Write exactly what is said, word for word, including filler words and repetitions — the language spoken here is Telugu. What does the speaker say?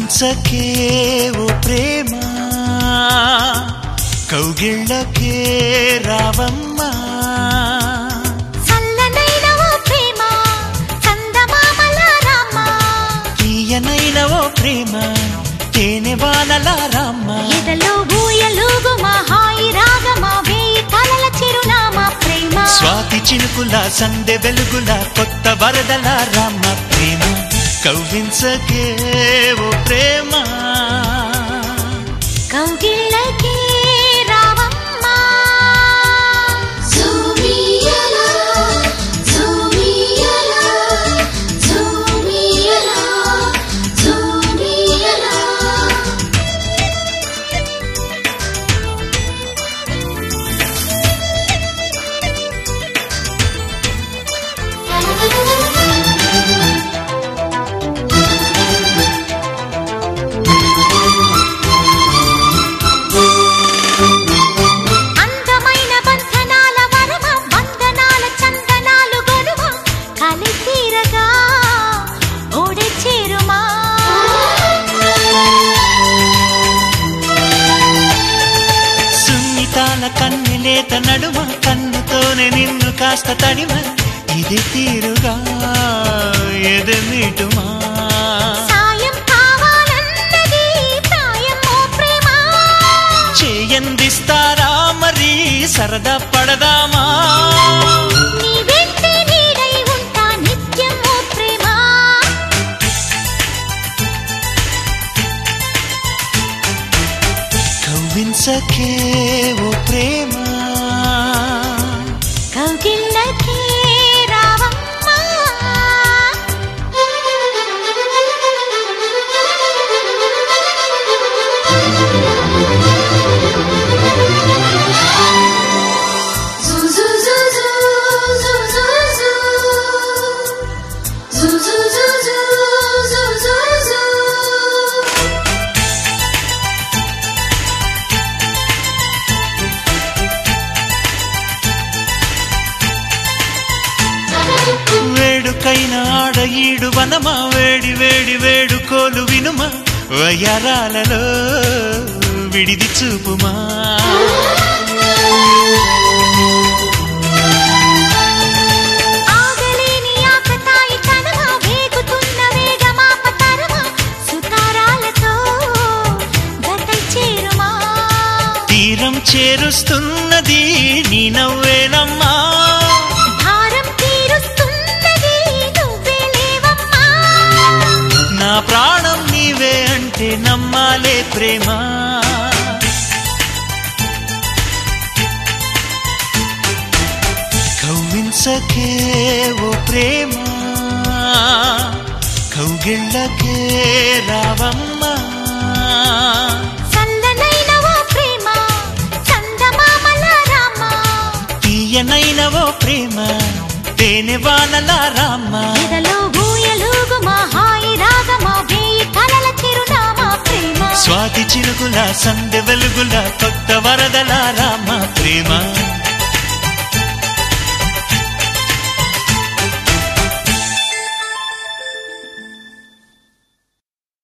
కవ్వించకే ఓ ప్రేమ కౌగిళ్ళకే రావమ్మా చల్లనైన ఓ ప్రేమ చందమామల రామ తీయనైన ఓ ప్రేమ తేనె వానల రామ ఎదలో ఊయలుగు మా హాయి రాగమా వేయి కలల చిరునామా ప్రేమ స్వాతి చినుకుల సందె వెలుగుల కొత్త వరదల రామ ప్రేమ కవ్వించకే ఓ ప్రేమ కౌగిళ్ళకే రావమ్మా జూమియలా జూమియలా జూమియలా జూమియలా అందమైన బంధనాల వరమ వందనాల చందనాలు గొలువ కలిసిరగా ఓడే చేరుమా సున్నితాల కన్నెలేత నడుమ కన్నుతోనే నిన్ను కాస్త తడిమ ఇది తీరుగా ఎదమిటుమా సాయం కావాలన్నది ప్రాయం ఓ ప్రేమ చేయందిస్తారా మరి సరదా పడదామా నీ వెంటే నీడై ఉంటా నిత్యం ఓ ప్రేమ కవ్వించకే ఓ ప్రేమ కౌగిళ్ళకే రావమ్మా జూ జూ జూ జూ జూ జూ జూ జూ జూ జూ జూ జూ జూ వేడుకైన ఆడ ఈడు వనమా వేడి వేడి వేడుకోలు వినుమా వయ్యారాలలో విడిది చూపుమా ఆగలేని ఆకతాయి తనమా వేగుతున్న వేగమాప తరమా సుతారాలతో గతై చేరుమా తీరం చేరుస్తున్నది నీ నవ్వేనమ్మా భారం తీరుస్తున్నది నువ్వే లేవమ్మా నా ప్రాణం నీవే అంటే నమ్మాలే ప్రేమ కవ్వించకే ఓ ప్రేమ కౌగిళ్ళకే రావమ్మా చల్లనైన ఓ ప్రేమ చందమామల రామ తీయనైన ఓ ప్రేమ తేనె వానల రామ ఎదలో ఊయలుగు మా హాయి రాగమా వేయి కలల చిరునామా ప్రేమ స్వాతి చినుకుల సందె వెలుగుల కొత్త వరదల రామ ప్రేమ